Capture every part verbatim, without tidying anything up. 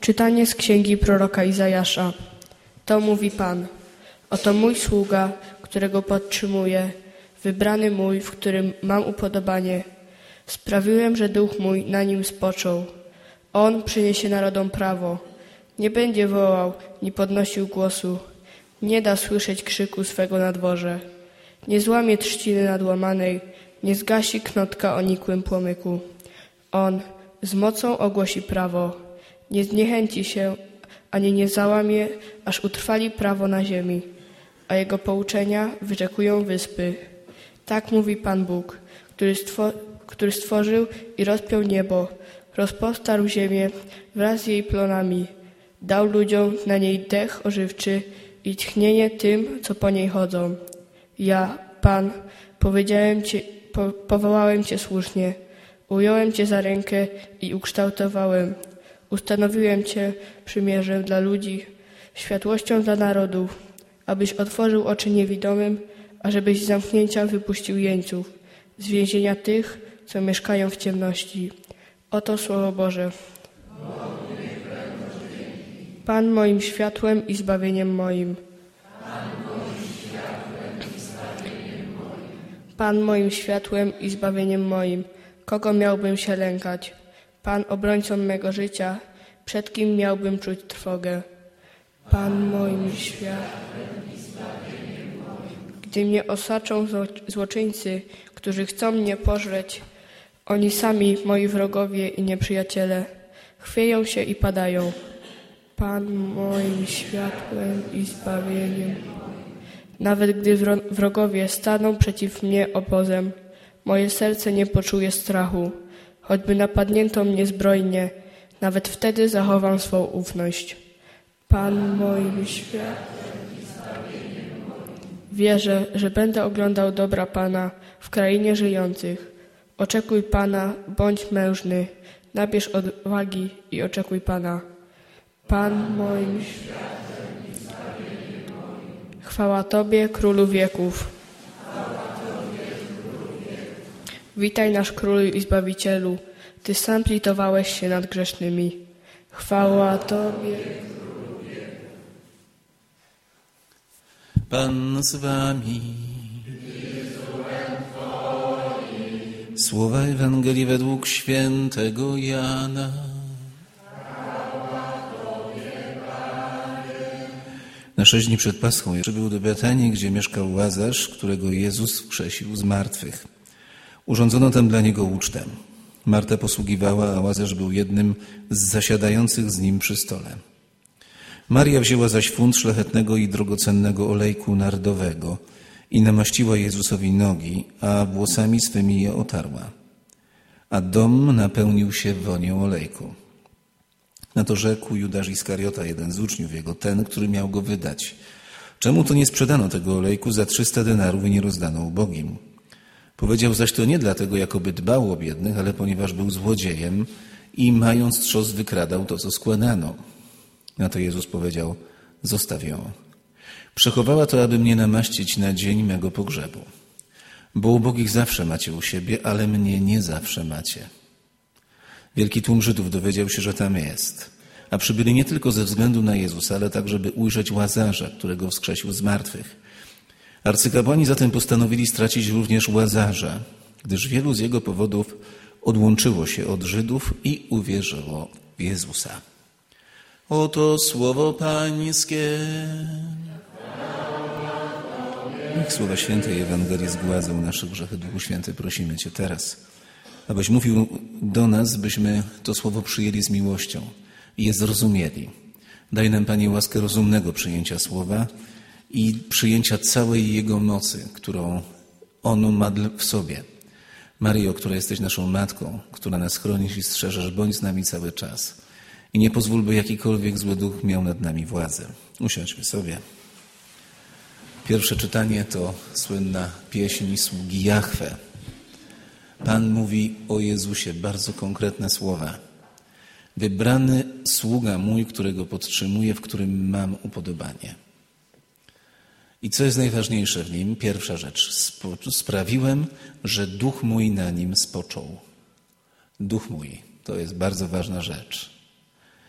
Czytanie z księgi proroka Izajasza. To mówi Pan. Oto mój sługa, którego podtrzymuję, wybrany mój, w którym mam upodobanie. Sprawiłem, że duch mój na nim spoczął. On przyniesie narodom prawo. Nie będzie wołał, ni podnosił głosu. Nie da słyszeć krzyku swego na dworze. Nie złamie trzciny nadłamanej, nie zgasi knotka o nikłym płomyku. On z mocą ogłosi prawo. Nie zniechęci się, ani nie załamie, aż utrwali prawo na ziemi, a jego pouczenia wyczekują wyspy. Tak mówi Pan Bóg, który, stwo- który stworzył i rozpiął niebo, rozpostarł ziemię wraz z jej plonami, dał ludziom na niej dech ożywczy i tchnienie tym, co po niej chodzą. Ja, Pan, powiedziałem ci, po, powołałem Cię słusznie, ująłem Cię za rękę i ukształtowałem. Ustanowiłem Cię przymierzem dla ludzi, światłością dla narodów, abyś otworzył oczy niewidomym, ażebyś z zamknięcia wypuścił jeńców, z więzienia tych, co mieszkają w ciemności. Oto Słowo Boże. Pan moim światłem i zbawieniem moim. Pan moim światłem i zbawieniem moim. Kogo miałbym się lękać? Pan obrońcą mego życia, przed kim miałbym czuć trwogę? Pan moim światłem i zbawieniem moim. Gdy mnie osaczą złoczyńcy, którzy chcą mnie pożreć, oni sami, moi wrogowie i nieprzyjaciele, chwieją się i padają. Pan moim światłem i zbawieniem. Nawet gdy wrogowie staną przeciw mnie obozem, moje serce nie poczuje strachu. Choćby napadnięto mnie zbrojnie, nawet wtedy zachowam swą ufność. Pan moim światłem i zbawieniem moim. Wierzę, że będę oglądał dobra Pana w krainie żyjących. Oczekuj Pana, bądź mężny, nabierz odwagi i oczekuj Pana. Pan moim światłem i zbawieniem moim. Chwała Tobie, Królu wieków. Witaj nasz Królu i Zbawicielu, Ty sam plitowałeś się nad grzesznymi. Chwała Tobie. Pan z wami. Słowa Ewangelii według świętego Jana. Na sześć dni przed Paschą przybył do Betanii, gdzie mieszkał Łazarz, którego Jezus wskrzesił z martwych. Urządzono tam dla niego ucztę. Marta posługiwała, a Łazarz był jednym z zasiadających z nim przy stole. Maria wzięła zaś funt szlachetnego i drogocennego olejku nardowego i namaściła Jezusowi nogi, a włosami swymi je otarła. A dom napełnił się wonią olejku. Na to rzekł Judasz Iskariota, jeden z uczniów jego, ten, który miał go wydać. Czemu to nie sprzedano tego olejku za trzysta denarów i nie rozdano ubogim? Powiedział zaś to nie dlatego, jakoby dbał o biednych, ale ponieważ był złodziejem i mając trzos wykradał to, co składano. Na to Jezus powiedział, zostaw ją. Przechowała to, aby mnie namaścić na dzień mego pogrzebu. Bo ubogich zawsze macie u siebie, ale mnie nie zawsze macie. Wielki tłum Żydów dowiedział się, że tam jest. A przybyli nie tylko ze względu na Jezusa, ale tak, żeby ujrzeć Łazarza, którego wskrzesił z martwych. Arcykapłani zatem postanowili stracić również Łazarza, gdyż wielu z jego powodów odłączyło się od Żydów i uwierzyło w Jezusa. Oto słowo Pańskie. Niech słowa świętej Ewangelii zgładzą nasze grzechy. Duchu Święty, prosimy Cię teraz, abyś mówił do nas, byśmy to słowo przyjęli z miłością i je zrozumieli. Daj nam, Panie, łaskę rozumnego przyjęcia słowa i przyjęcia całej Jego mocy, którą ono ma w sobie. Maryjo, która jesteś naszą Matką, która nas chronisz i strzeżesz, bądź z nami cały czas. I nie pozwól, by jakikolwiek zły duch miał nad nami władzę. Usiądźmy sobie. Pierwsze czytanie to słynna pieśń sługi Jahwe. Pan mówi o Jezusie bardzo konkretne słowa. Wybrany sługa mój, którego podtrzymuję, w którym mam upodobanie. I co jest najważniejsze w nim? Pierwsza rzecz. Sprawiłem, że duch mój na nim spoczął. Duch mój. To jest bardzo ważna rzecz.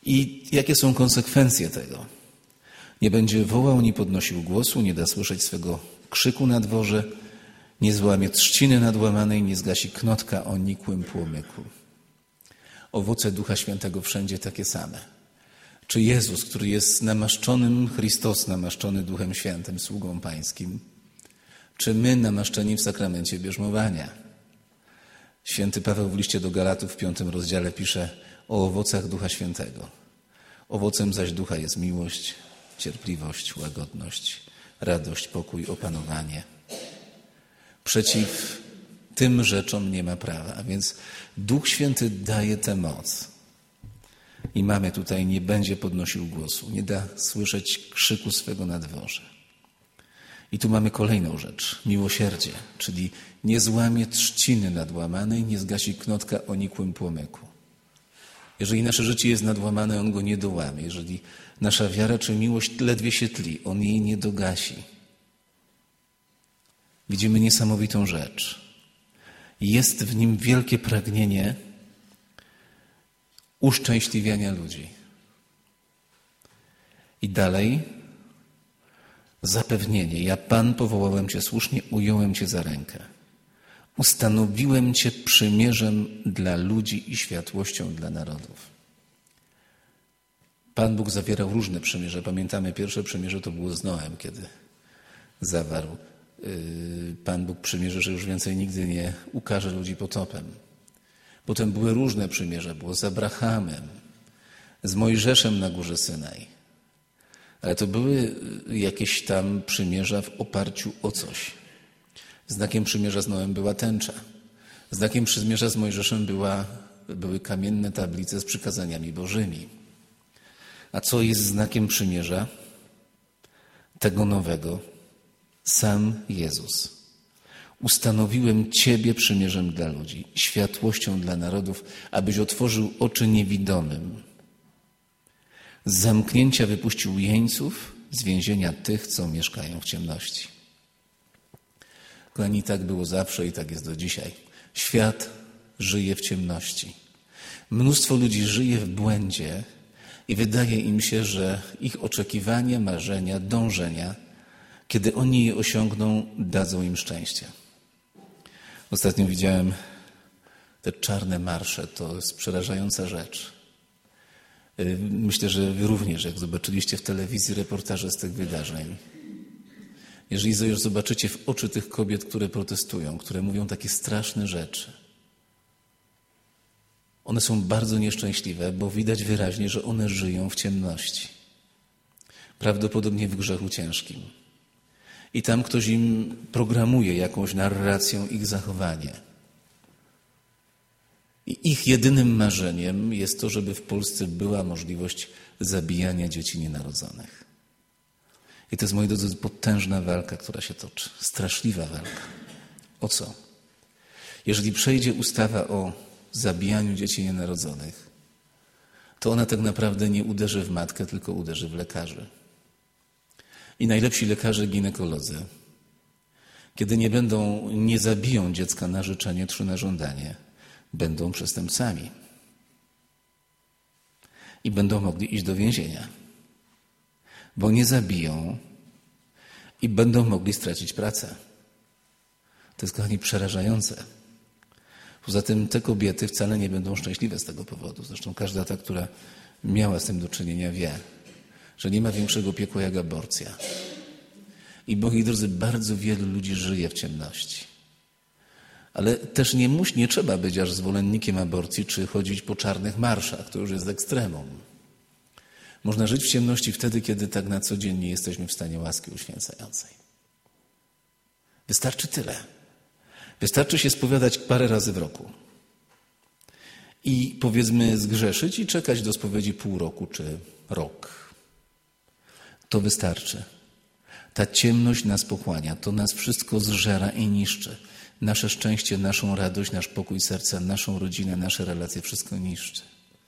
I jakie są konsekwencje tego? Nie będzie wołał, nie podnosił głosu, nie da słyszeć swego krzyku na dworze, nie złamie trzciny nadłamanej, nie zgasi knotka o nikłym płomyku. Owoce Ducha Świętego wszędzie takie same. Czy Jezus, który jest namaszczonym, Chrystus namaszczony Duchem Świętym, sługą Pańskim, czy my namaszczeni w sakramencie bierzmowania? Święty Paweł w liście do Galatów w piątym rozdziale pisze o owocach Ducha Świętego. Owocem zaś Ducha jest miłość, cierpliwość, łagodność, radość, pokój, opanowanie. Przeciw tym rzeczom nie ma prawa, a więc Duch Święty daje tę moc. I mamy tutaj, nie będzie podnosił głosu, nie da słyszeć krzyku swego na dworze. I tu mamy kolejną rzecz, miłosierdzie, czyli nie złamie trzciny nadłamanej, nie zgasi knotka o nikłym płomyku. Jeżeli nasze życie jest nadłamane, On go nie dołamie. Jeżeli nasza wiara czy miłość ledwie się tli, On jej nie dogasi. Widzimy niesamowitą rzecz. Jest w nim wielkie pragnienie uszczęśliwiania ludzi. I dalej zapewnienie. Ja, Pan, powołałem Cię słusznie, ująłem Cię za rękę. Ustanowiłem Cię przymierzem dla ludzi i światłością dla narodów. Pan Bóg zawierał różne przymierze. Pamiętamy, pierwsze przymierze to było z Noem, kiedy zawarł Pan Bóg przymierze, że już więcej nigdy nie ukaże ludzi potopem. Potem były różne przymierza. Było z Abrahamem, z Mojżeszem na górze Synaj. Ale to były jakieś tam przymierza w oparciu o coś. Znakiem przymierza z Noem była tęcza. Znakiem przymierza z Mojżeszem była, były kamienne tablice z przykazaniami Bożymi. A co jest znakiem przymierza tego nowego? Sam Jezus. Ustanowiłem Ciebie przymierzem dla ludzi, światłością dla narodów, abyś otworzył oczy niewidomym. Z zamknięcia wypuścił jeńców, z więzienia tych, co mieszkają w ciemności. Kochani, tak było zawsze i tak jest do dzisiaj. Świat żyje w ciemności. Mnóstwo ludzi żyje w błędzie i wydaje im się, że ich oczekiwania, marzenia, dążenia, kiedy oni je osiągną, dadzą im szczęście. Ostatnio widziałem te czarne marsze. To jest przerażająca rzecz. Myślę, że wy również, jak zobaczyliście w telewizji reportaże z tych wydarzeń. Jeżeli zobaczycie w oczy tych kobiet, które protestują, które mówią takie straszne rzeczy, one są bardzo nieszczęśliwe, bo widać wyraźnie, że one żyją w ciemności. Prawdopodobnie w grzechu ciężkim. I tam ktoś im programuje jakąś narracją ich zachowanie. I ich jedynym marzeniem jest to, żeby w Polsce była możliwość zabijania dzieci nienarodzonych. I to jest, moi drodzy, potężna walka, która się toczy. Straszliwa walka. O co? Jeżeli przejdzie ustawa o zabijaniu dzieci nienarodzonych, to ona tak naprawdę nie uderzy w matkę, tylko uderzy w lekarzy. I najlepsi lekarze ginekolodzy, kiedy nie będą, nie zabiją dziecka na życzenie czy na żądanie, będą przestępcami. I będą mogli iść do więzienia. Bo nie zabiją i będą mogli stracić pracę. To jest, kochani, przerażające. Poza tym te kobiety wcale nie będą szczęśliwe z tego powodu. Zresztą każda ta, która miała z tym do czynienia, wie, że nie ma większego piekła jak aborcja. I, moi drodzy, bardzo wielu ludzi żyje w ciemności. Ale też nie, musi, nie trzeba być aż zwolennikiem aborcji, czy chodzić po czarnych marszach. To już jest ekstremum. Można żyć w ciemności wtedy, kiedy tak na co dzień nie jesteśmy w stanie łaski uświęcającej. Wystarczy tyle. Wystarczy się spowiadać parę razy w roku. I powiedzmy zgrzeszyć i czekać do spowiedzi pół roku czy rok. To wystarczy. Ta ciemność nas pochłania, to nas wszystko zżera i niszczy. Nasze szczęście, naszą radość, nasz pokój serca, naszą rodzinę, nasze relacje, wszystko niszczy.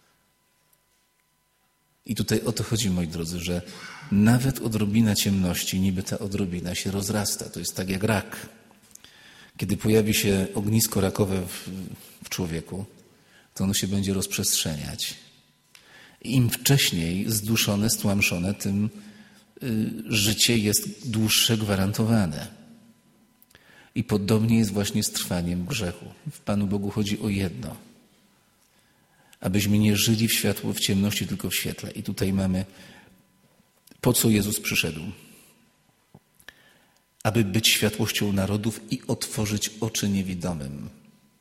I tutaj o to chodzi, moi drodzy, że nawet odrobina ciemności, niby ta odrobina się rozrasta. To jest tak jak rak. Kiedy pojawi się ognisko rakowe w, w człowieku, to ono się będzie rozprzestrzeniać. im wcześniej zduszone, stłamszone, tym życie jest dłuższe, gwarantowane. I podobnie jest właśnie z trwaniem grzechu. W Panu Bogu chodzi o jedno. Abyśmy nie żyli w światło, w ciemności, tylko w świetle. I tutaj mamy, po co Jezus przyszedł. Aby być światłością narodów i otworzyć oczy niewidomym.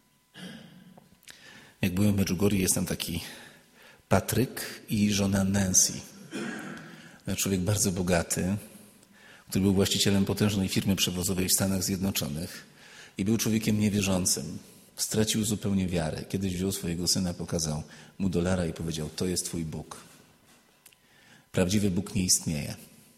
Jak byłem w Medjugorje, jest tam taki Patryk i żona Nancy. Człowiek bardzo bogaty, który był właścicielem potężnej firmy przewozowej w Stanach Zjednoczonych i był człowiekiem niewierzącym. Stracił zupełnie wiarę. Kiedyś wziął swojego syna, pokazał mu dolara i powiedział: to jest twój Bóg. Prawdziwy Bóg nie istnieje.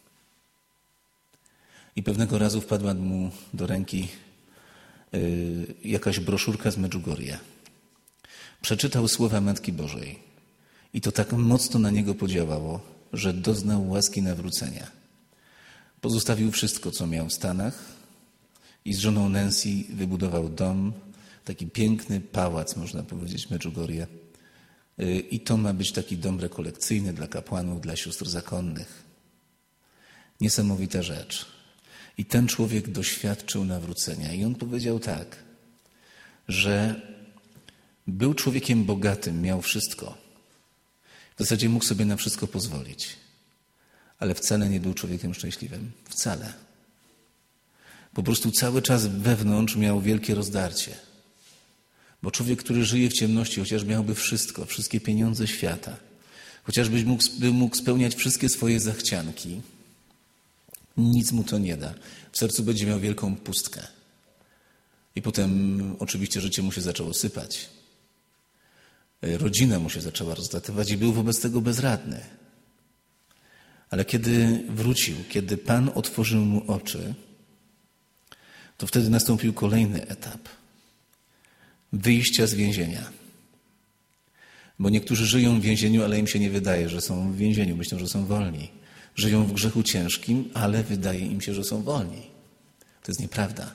I pewnego razu wpadła mu do ręki yy, jakaś broszurka z Medjugorje. Przeczytał słowa Matki Bożej i to tak mocno na niego podziałało, że doznał łaski nawrócenia. Pozostawił wszystko, co miał w Stanach i z żoną Nancy wybudował dom, taki piękny pałac, można powiedzieć, w Medjugorje. I to ma być taki dom rekolekcyjny dla kapłanów, dla sióstr zakonnych. Niesamowita rzecz. I ten człowiek doświadczył nawrócenia. I on powiedział tak, że był człowiekiem bogatym, miał wszystko. W zasadzie mógł sobie na wszystko pozwolić. Ale wcale nie był człowiekiem szczęśliwym. Wcale. Po prostu cały czas wewnątrz miał wielkie rozdarcie. Bo człowiek, który żyje w ciemności, chociaż miałby wszystko, wszystkie pieniądze świata, chociażby mógł, by mógł spełniać wszystkie swoje zachcianki, nic mu to nie da. W sercu będzie miał wielką pustkę. I potem oczywiście życie mu się zaczęło sypać. Rodzina mu się zaczęła rozlatywać i był wobec tego bezradny. Ale kiedy wrócił, kiedy Pan otworzył mu oczy, to wtedy nastąpił kolejny etap. Wyjścia z więzienia. Bo niektórzy żyją w więzieniu, ale im się nie wydaje, że są w więzieniu. Myślą, że są wolni. Żyją w grzechu ciężkim, ale wydaje im się, że są wolni. To jest nieprawda.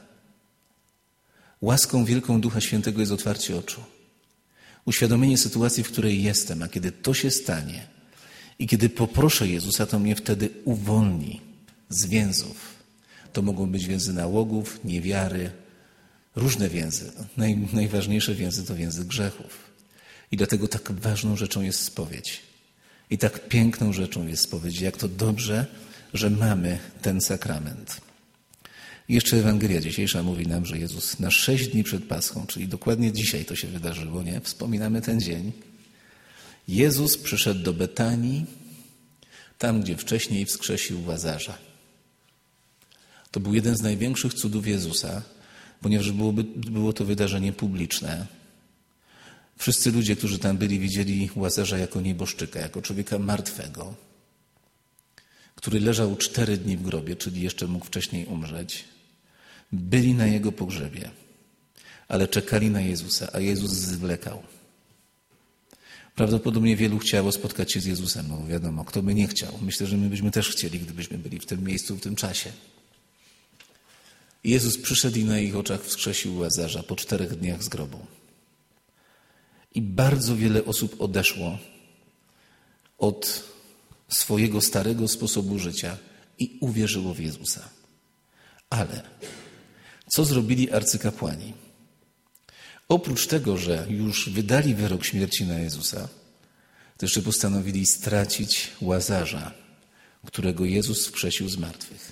Łaską wielką Ducha Świętego jest otwarcie oczu. Uświadomienie sytuacji, w której jestem, a kiedy to się stanie i kiedy poproszę Jezusa, to mnie wtedy uwolni z więzów. To mogą być więzy nałogów, niewiary, różne więzy. Naj, najważniejsze więzy to więzy grzechów. I dlatego tak ważną rzeczą jest spowiedź. I tak piękną rzeczą jest spowiedź. Jak to dobrze, że mamy ten sakrament. I jeszcze Ewangelia dzisiejsza mówi nam, że Jezus na sześć dni przed Paschą, czyli dokładnie dzisiaj to się wydarzyło, nie? Wspominamy ten dzień. Jezus przyszedł do Betanii, tam gdzie wcześniej wskrzesił Łazarza. To był jeden z największych cudów Jezusa, ponieważ byłoby, było to wydarzenie publiczne. Wszyscy ludzie, którzy tam byli, widzieli Łazarza jako nieboszczyka, jako człowieka martwego, który leżał cztery dni w grobie, czyli jeszcze mógł wcześniej umrzeć. Byli na jego pogrzebie, ale czekali na Jezusa, a Jezus zwlekał. Prawdopodobnie wielu chciało spotkać się z Jezusem, bo wiadomo, kto by nie chciał. Myślę, że my byśmy też chcieli, gdybyśmy byli w tym miejscu, w tym czasie. Jezus przyszedł i na ich oczach wskrzesił Łazarza po czterech dniach z grobu. I bardzo wiele osób odeszło od swojego starego sposobu życia i uwierzyło w Jezusa. Ale co zrobili arcykapłani? Oprócz tego, że już wydali wyrok śmierci na Jezusa, to jeszcze postanowili stracić Łazarza, którego Jezus wskrzesił z martwych.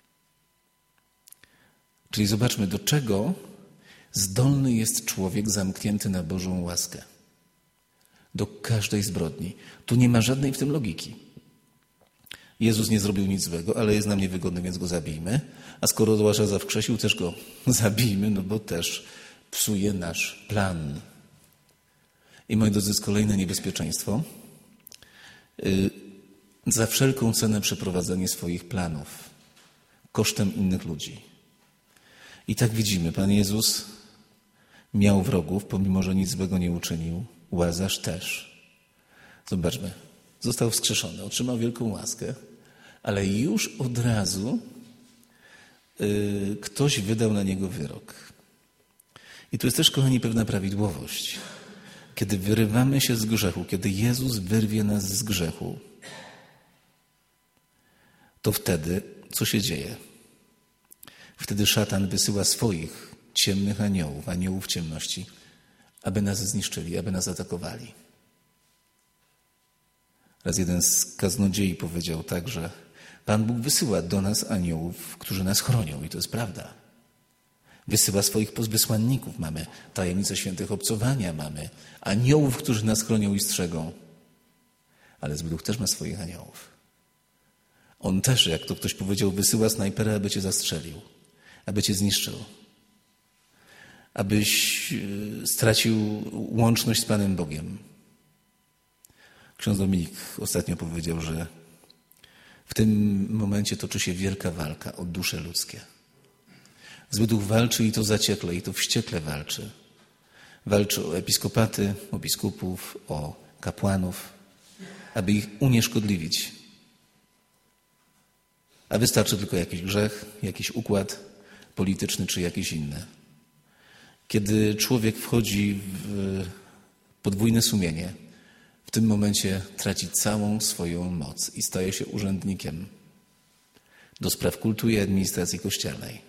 Czyli zobaczmy, do czego zdolny jest człowiek zamknięty na Bożą łaskę. Do każdej zbrodni. Tu nie ma żadnej w tym logiki. Jezus nie zrobił nic złego, ale jest nam niewygodny, więc go zabijmy. A skoro Łazarza wskrzesił, też go zabijmy, no bo też psuje nasz plan. I moi drodzy, jest kolejne niebezpieczeństwo. Yy, za wszelką cenę przeprowadzenie swoich planów kosztem innych ludzi. I tak widzimy, Pan Jezus miał wrogów, pomimo że nic złego nie uczynił. Łazarz też. Zobaczmy, został wskrzeszony, otrzymał wielką łaskę, ale już od razu yy, ktoś wydał na niego wyrok. I tu jest też, kochani, pewna prawidłowość. Kiedy wyrywamy się z grzechu, kiedy Jezus wyrwie nas z grzechu, to wtedy co się dzieje? Wtedy szatan wysyła swoich ciemnych aniołów, aniołów ciemności, aby nas zniszczyli, aby nas atakowali. Raz jeden z kaznodziei powiedział tak, że Pan Bóg wysyła do nas aniołów, którzy nas chronią i to jest prawda. Wysyła swoich wysłanników, mamy tajemnicę świętych obcowania, mamy aniołów, którzy nas chronią i strzegą. Ale zły duch też ma swoich aniołów. On też, jak to ktoś powiedział, wysyła snajpera, aby cię zastrzelił, aby cię zniszczył, abyś stracił łączność z Panem Bogiem. Ksiądz Dominik ostatnio powiedział, że w tym momencie toczy się wielka walka o dusze ludzkie. Zły duch walczy i to zaciekle, i to wściekle walczy. Walczy o episkopaty, o biskupów, o kapłanów, aby ich unieszkodliwić. A wystarczy tylko jakiś grzech, jakiś układ polityczny czy jakiś inny. Kiedy człowiek wchodzi w podwójne sumienie, w tym momencie traci całą swoją moc i staje się urzędnikiem do spraw kultu i administracji kościelnej.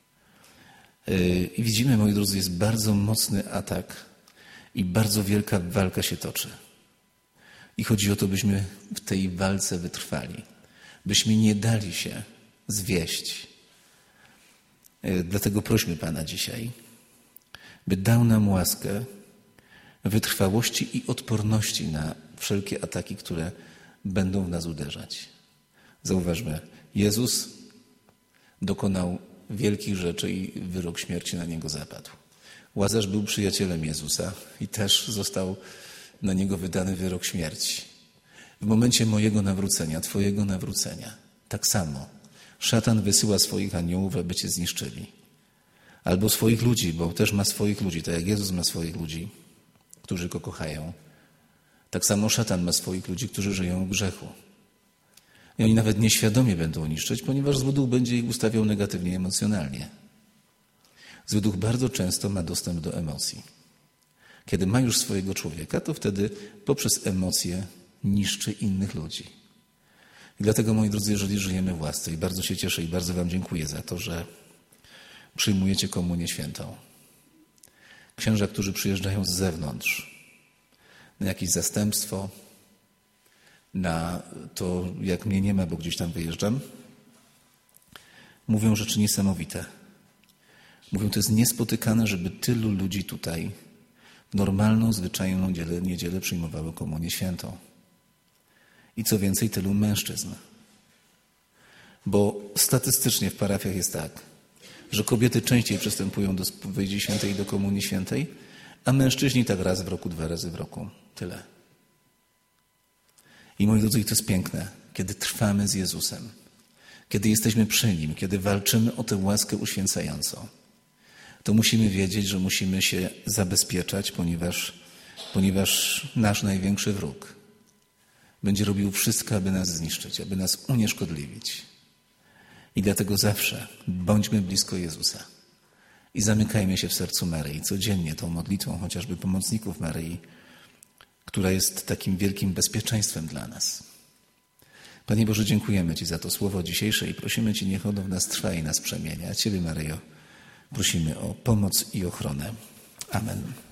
I widzimy, moi drodzy, jest bardzo mocny atak i bardzo wielka walka się toczy. I chodzi o to, byśmy w tej walce wytrwali, byśmy nie dali się zwieść. Dlatego prośmy Pana dzisiaj, by dał nam łaskę wytrwałości i odporności na wszelkie ataki, które będą w nas uderzać. Zauważmy, Jezus dokonał wielkich rzeczy i wyrok śmierci na niego zapadł. Łazarz był przyjacielem Jezusa i też został na niego wydany wyrok śmierci. W momencie mojego nawrócenia, twojego nawrócenia, tak samo szatan wysyła swoich aniołów, aby cię zniszczyli. Albo swoich ludzi, bo też ma swoich ludzi, tak jak Jezus ma swoich ludzi, którzy go kochają. Tak samo szatan ma swoich ludzi, którzy żyją w grzechu. I oni nawet nieświadomie będą niszczyć, ponieważ zły duch będzie ich ustawiał negatywnie emocjonalnie. Zły duch bardzo często ma dostęp do emocji. Kiedy ma już swojego człowieka, to wtedy poprzez emocje niszczy innych ludzi. I dlatego, moi drodzy, jeżeli żyjemy w łasce, i bardzo się cieszę i bardzo wam dziękuję za to, że przyjmujecie komunię świętą. Księża, którzy przyjeżdżają z zewnątrz, na jakieś zastępstwo, na to, jak mnie nie ma, bo gdzieś tam wyjeżdżam, mówią rzeczy niesamowite. Mówią, to jest niespotykane, żeby tylu ludzi tutaj w normalną, zwyczajną niedzielę, niedzielę przyjmowało komunię świętą. I co więcej, tylu mężczyzn. Bo statystycznie w parafiach jest tak, że kobiety częściej przystępują do spowiedzi świętej i do komunii świętej, a mężczyźni tak raz w roku, dwa razy w roku. Tyle. I moi drodzy, to jest piękne, kiedy trwamy z Jezusem, kiedy jesteśmy przy Nim, kiedy walczymy o tę łaskę uświęcającą, to musimy wiedzieć, że musimy się zabezpieczać, ponieważ, ponieważ nasz największy wróg będzie robił wszystko, aby nas zniszczyć, aby nas unieszkodliwić. I dlatego zawsze bądźmy blisko Jezusa i zamykajmy się w sercu Maryi codziennie tą modlitwą, chociażby pomocników Maryi, która jest takim wielkim bezpieczeństwem dla nas. Panie Boże, dziękujemy Ci za to słowo dzisiejsze i prosimy Cię, niech ono w nas trwa i nas przemienia. A Ciebie, Maryjo, prosimy o pomoc i ochronę. Amen.